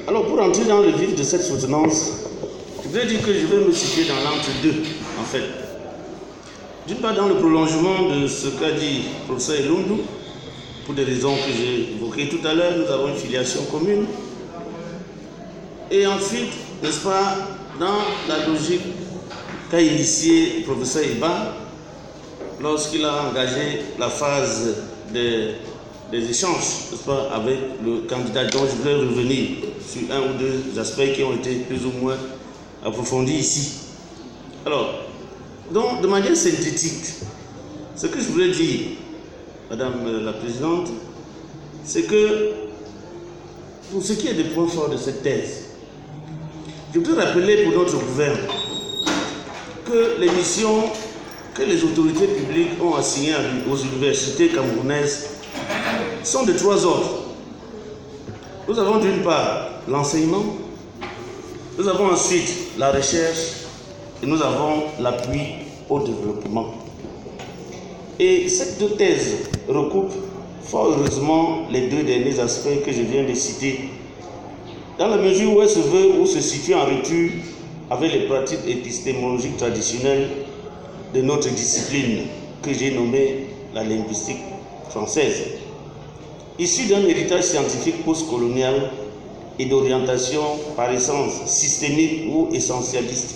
Alors, pour entrer dans le vif de cette soutenance, je voudrais dire que je vais me situer dans l'entre-deux, en fait. D'une part, dans le prolongement de ce qu'a dit le professeur Elundou, pour des raisons que j'ai évoquées tout à l'heure, nous avons une filiation commune. Et ensuite, n'est-ce pas, dans la logique qu'a initiée le professeur Iba, lorsqu'il a engagé la phase des échanges, n'est-ce pas, avec le candidat, dont je voudrais revenir sur un ou deux aspects qui ont été plus ou moins approfondis ici. Alors, donc, de manière synthétique, ce que je voulais dire, Madame la Présidente, c'est que pour ce qui est des points forts de cette thèse, je voudrais rappeler pour notre gouvernement que les missions que les autorités publiques ont assignées aux universités camerounaises sont de trois ordres. Nous avons d'une part l'enseignement, nous avons ensuite la recherche et nous avons l'appui au développement. Et ces deux thèses recoupent fort heureusement les deux derniers aspects que je viens de citer, dans la mesure où elle se veut ou se situe en rupture avec les pratiques épistémologiques traditionnelles de notre discipline que j'ai nommée la linguistique française, issue d'un héritage scientifique postcolonial et d'orientation par essence systémique ou essentialiste.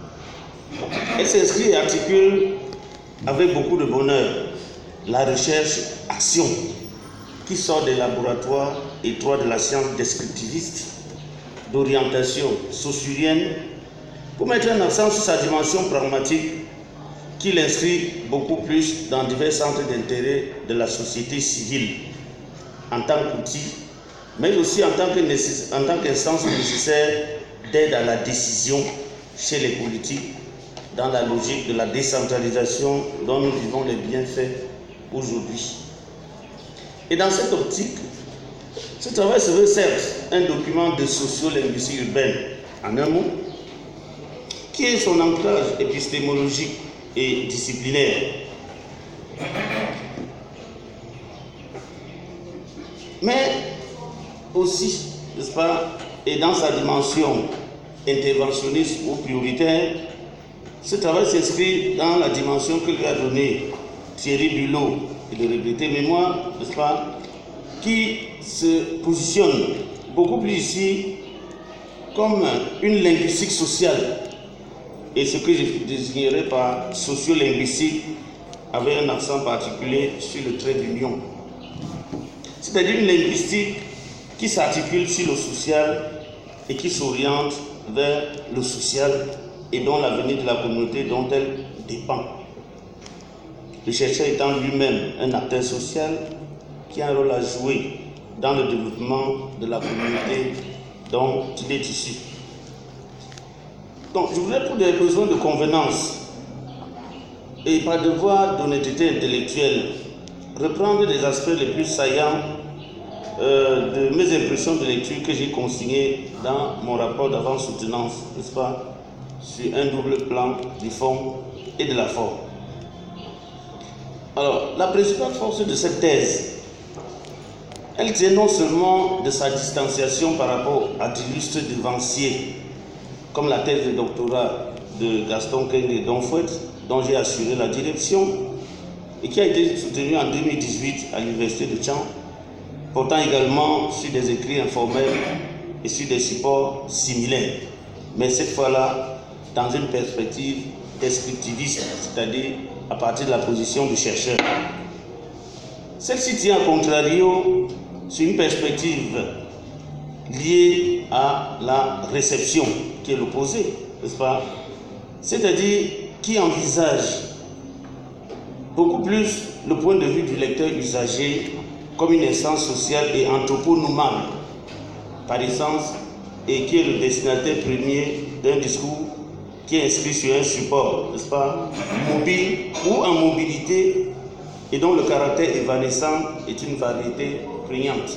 Elle s'inscrit et articule avec beaucoup de bonheur la recherche-action qui sort des laboratoires étroits de la science descriptiviste d'orientation saussurienne pour mettre un accent sur sa dimension pragmatique qui l'inscrit beaucoup plus dans divers centres d'intérêt de la société civile en tant qu'outil, mais aussi en tant qu'instance nécessaire d'aide à la décision chez les politiques dans la logique de la décentralisation dont nous vivons les bienfaits aujourd'hui. Et dans cette optique, ce travail se veut certes un document de sociolinguistique urbaine, en un mot, qui est son ancrage épistémologique et disciplinaire. Mais aussi, n'est-ce pas, et dans sa dimension interventionniste ou prioritaire, ce travail s'inscrit dans la dimension que lui a donnée Thierry Bulot et le regretté Mémoire, n'est-ce pas, qui se positionne beaucoup plus ici comme une linguistique sociale et ce que je désignerais par sociolinguistique avec un accent particulier sur le trait d'union. C'est-à-dire une linguistique qui s'articule sur le social et qui s'oriente vers le social et dont l'avenir de la communauté dont elle dépend. Le chercheur étant lui-même un acteur social qui a un rôle à jouer dans le développement de la communauté dont il est issu. Donc, je voudrais, pour des besoins de convenance et par devoir d'honnêteté intellectuelle, reprendre des aspects les plus saillants de mes impressions de lecture que j'ai consignées dans mon rapport d'avant-soutenance, n'est-ce pas, sur un double plan du fond et de la forme. Alors, la principale force de cette thèse, elle tient non seulement de sa distanciation par rapport à d'illustres devanciers, comme la thèse de doctorat de Gaston Kenge Donfouet, dont j'ai assuré la direction, et qui a été soutenue en 2018 à l'université de Tchang, portant également sur des écrits informels et sur des supports similaires, mais cette fois-là dans une perspective descriptiviste, c'est-à-dire à partir de la position du chercheur. Celle-ci tient à contrario sur une perspective liée à la réception, qui est l'opposé, n'est-ce pas? C'est-à-dire qui envisage beaucoup plus le point de vue du lecteur usager comme une instance sociale et anthroponomale, par essence, et qui est le destinataire premier d'un discours qui est inscrit sur un support, n'est-ce pas, mobile ou en mobilité, et dont le caractère évanescent est une variété prégnante.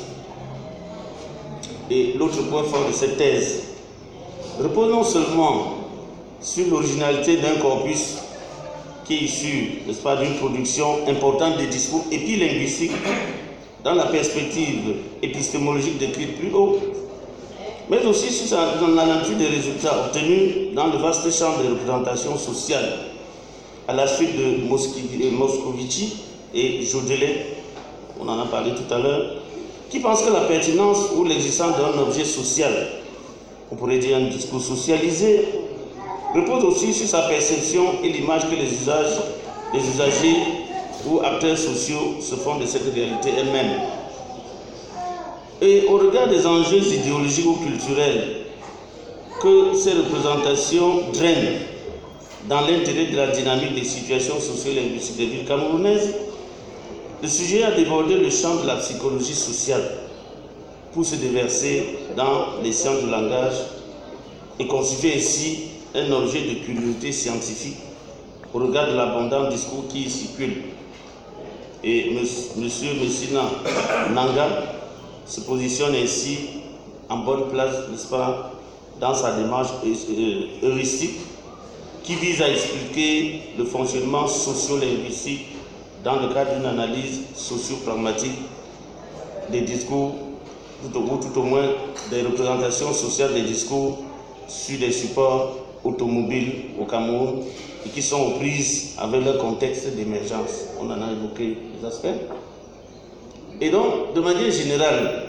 Et l'autre point fort de cette thèse repose non seulement sur l'originalité d'un corpus qui est issu, n'est-ce pas, d'une production importante des discours épilinguistiques dans la perspective épistémologique décrite plus haut, mais aussi sur la nature des résultats obtenus dans le vaste champ de représentation sociale à la suite de Moscovici et Jodelet, on en a parlé tout à l'heure, qui pensent que la pertinence ou l'existence d'un objet social, on pourrait dire un discours socialisé, repose aussi sur sa perception et l'image que les usagers ou acteurs sociaux se font de cette réalité elle-même. Et au regard des enjeux idéologiques ou culturels que ces représentations drainent dans l'intérêt de la dynamique des situations socio-linguistiques des villes camerounaises, le sujet a débordé le champ de la psychologie sociale pour se déverser dans les sciences du langage et constituer ainsi un objet de curiosité scientifique au regard de l'abondant discours qui y circule. Et M. Messina Nanga se positionne ainsi en bonne place, n'est-ce pas, dans sa démarche heuristique qui vise à expliquer le fonctionnement socio-linguistique dans le cadre d'une analyse socio-pragmatique des discours, tout au moins des représentations sociales des discours sur des supports automobiles au Cameroun et qui sont aux prises avec leur contexte d'émergence. On en a évoqué les aspects. Et donc, de manière générale,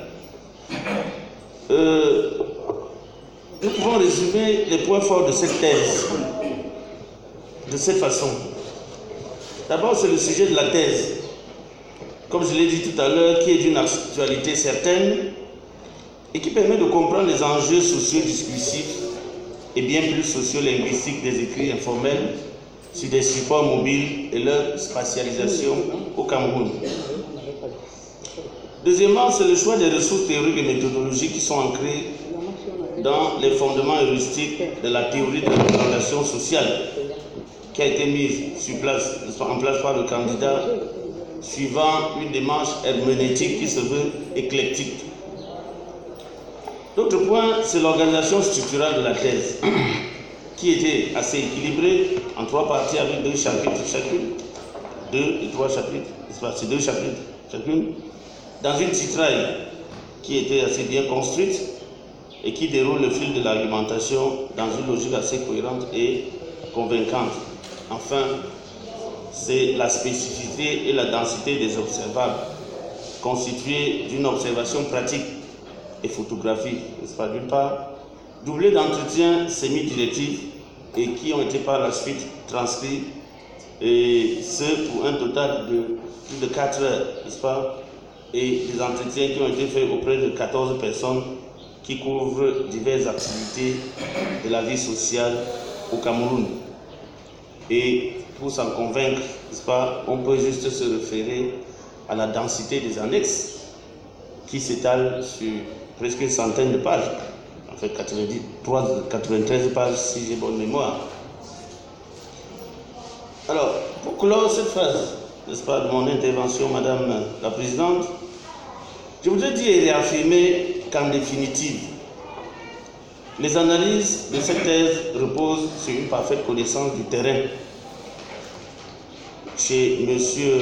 nous pouvons résumer les points forts de cette thèse de cette façon. D'abord, c'est le sujet de la thèse, comme je l'ai dit tout à l'heure, qui est d'une actualité certaine et qui permet de comprendre les enjeux socio-discursifs et bien plus socio-linguistiques des écrits informels sur des supports mobiles et leur spatialisation au Cameroun. Deuxièmement, c'est le choix des ressources théoriques et méthodologiques qui sont ancrées dans les fondements heuristiques de la théorie de la représentation sociale qui a été mise en place par le candidat suivant une démarche herméneutique qui se veut éclectique. L'autre point, c'est l'organisation structurale de la thèse, qui était assez équilibrée en 3 parties avec 2 chapitres chacune, 2 et 3 chapitres, c'est 2 chapitres chacune, dans une titraille qui était assez bien construite et qui déroule le fil de l'argumentation dans une logique assez cohérente et convaincante. Enfin, c'est la spécificité et la densité des observables, constituée d'une observation pratique et photographique, n'est-ce pas, d'une part, doublée d'entretiens semi-directifs et qui ont été par la suite transcrits, et ce pour un total de plus de 4 heures, n'est-ce pas, et des entretiens qui ont été faits auprès de 14 personnes qui couvrent diverses activités de la vie sociale au Cameroun. Et pour s'en convaincre, n'est-ce pas, on peut juste se référer à la densité des annexes qui s'étalent sur presque une centaine de pages, en fait 93 pages si j'ai bonne mémoire. Alors, pour clore cette phase, n'est-ce pas, de mon intervention, Madame la Présidente, je voudrais dire et réaffirmer qu'en définitive, les analyses de cette thèse reposent sur une parfaite connaissance du terrain chez M.